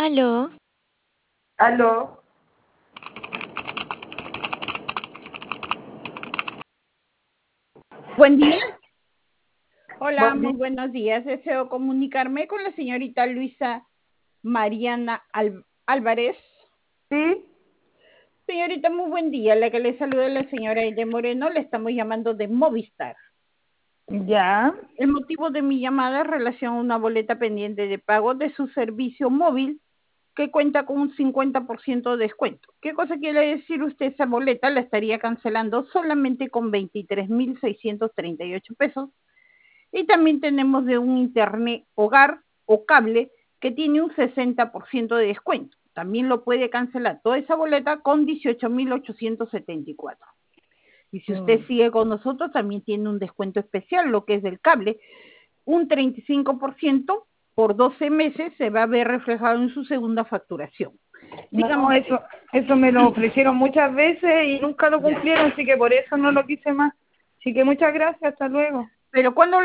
Aló, Aló, Buen día. Hola, buen muy día. buenos días. Deseo comunicarme con la señorita Luisa Mariana Álvarez. ¿Sí? Señorita, muy buen día. La que le saluda es la señora Ede Moreno. Le estamos llamando de Movistar. Ya. El motivo de mi llamada es relación a una boleta pendiente de pago de su servicio móvil que cuenta con un 50% de descuento. ¿Qué cosa quiere decir usted? Esa boleta la estaría cancelando solamente con 23.638 pesos. Y también tenemos de un internet hogar o cable que tiene un 60% de descuento. También lo puede cancelar toda esa boleta con 18.874. Y si usted Mm. sigue con nosotros, también tiene un descuento especial, lo que es del cable, un 35% por 12 meses se va a ver reflejado en su segunda facturación. Dígame No, usted. eso me lo ofrecieron muchas veces y nunca lo Ya. cumplieron, así que por eso no lo quise más. Así que muchas gracias, hasta luego. Pero cuando